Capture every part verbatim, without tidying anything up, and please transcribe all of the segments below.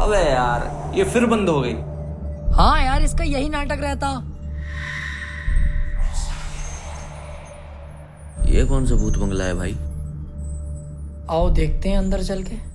अबे यार ये फिर बंद हो गई। हाँ यार, इसका यही नाटक रहता। ये कौन सा भूत बंगला है भाई? आओ देखते हैं अंदर चल के।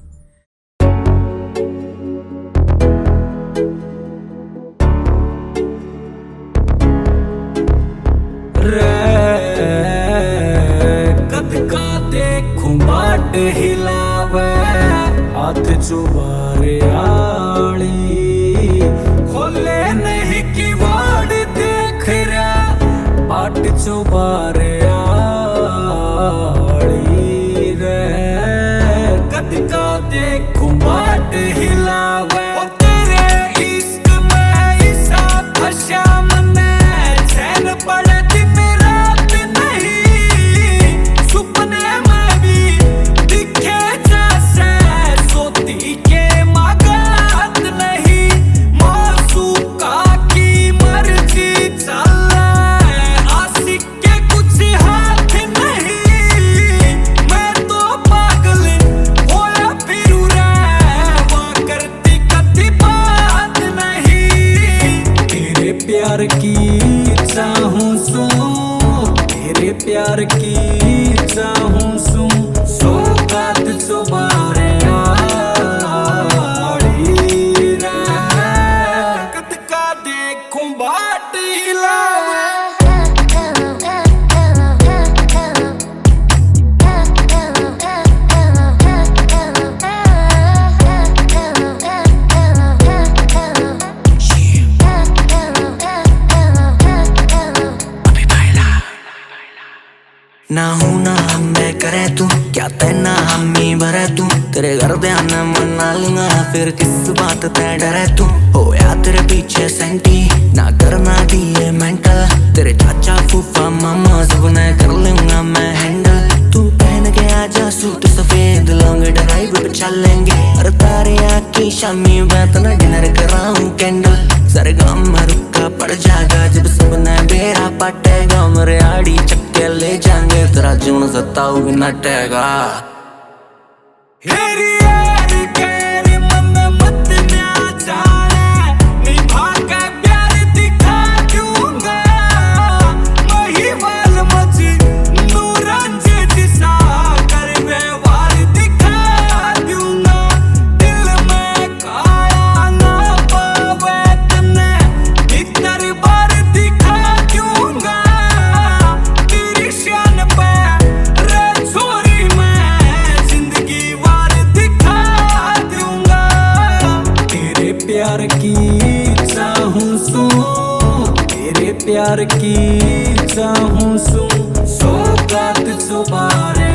कद का देखूं बाट हिलावे, हाथ चुबारे आड़ी, खोले नहीं की वाड़ देख रहा, बाट चुबारे आड़ी रे। कद का देखूं बाट हिलावे, तेरे इश्क में ईसा फंसा मने, चैन पड़े दिन रात नहीं, सुपने में भी दिखे जैसे, सोती के मगत नहीं, मासूका की मर्जी चले, आशिक के कुछ हाथ नहीं, मैं तो पागल होया फिरू रे, वो करती कति बात नहीं। तेरे प्यार की चाहूं सू, तेरे प्यार की चाहूं सू, सौगात चुबारे आड़ी रे। कद का देखूं बाट हिलावे, ना हूं ना हम मैं करे तू, क्या तेना हमी भरे तू, तेरे घर ध्यान मना लूंगा, फिर किस बात ते डरे तू, हो या तेरे पीछे सेंटी, ना करना दिए मेंटल, तेरे चाचा फूफा मामा सब ने कर लूंगा मैं हैंडल, तू पहन के आजा सूट सफेद, लॉन्ग ड्राइव पे चलेंगे, अरे तारे आँखी शामी मैं तना डिनर कराऊं कैंडल, सारे गाँव में रुका पड़ जाएगा जब सब ने बेरा पटेगा, मेरे आड़ी चक्के ले जाएंगे, तेरा जून सताऊ भी नटेगा। हेरी यारी केरी मन मत न्या जाने, निभा के प्यार दिखा दूंगा, महिवाल मची नूरंज दिशा कर व्यवहार दिखा दूंगा, दिल में काया ना पावे तने, भीतर बार दिखा दूंगा, तेरी शान पे रे छोरी मैं जिंदगी वार दिखा दूंगा। तेरे प्यार की चाहूं सू, तेरे प्यार की चाहूं सू, सौगात चुबारे